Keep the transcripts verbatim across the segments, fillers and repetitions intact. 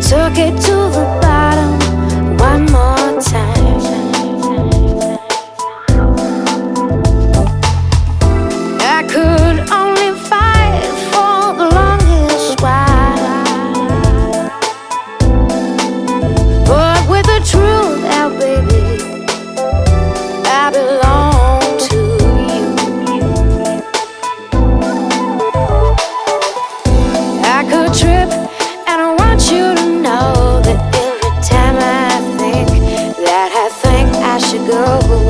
took it to the bottom one more time. I could only fight for the longest while, but with the truth out, baby, I belong to you. I could trip, and I want you to know that every time I think that I think I should go,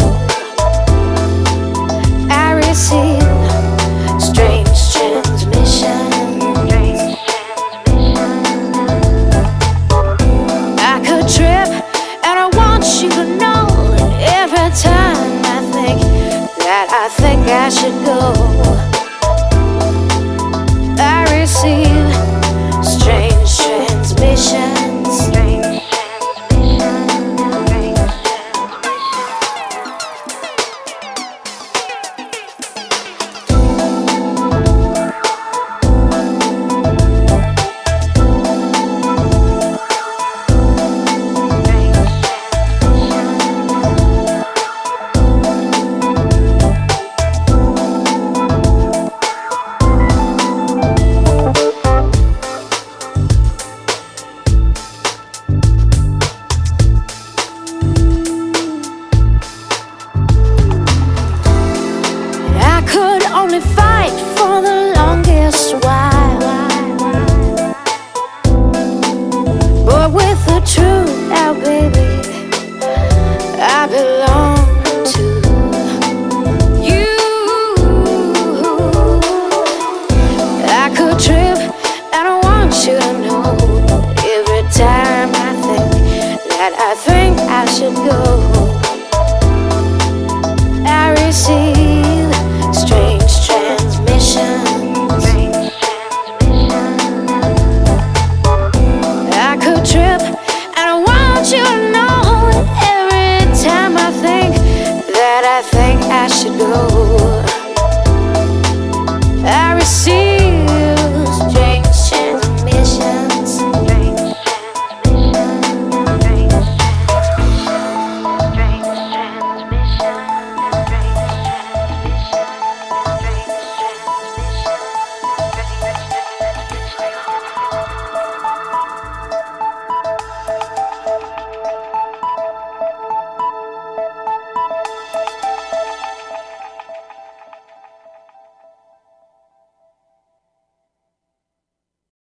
I receive strange transmission. I could trip, and I want you to know that every time I think that I think I should go, I receive strange transmission.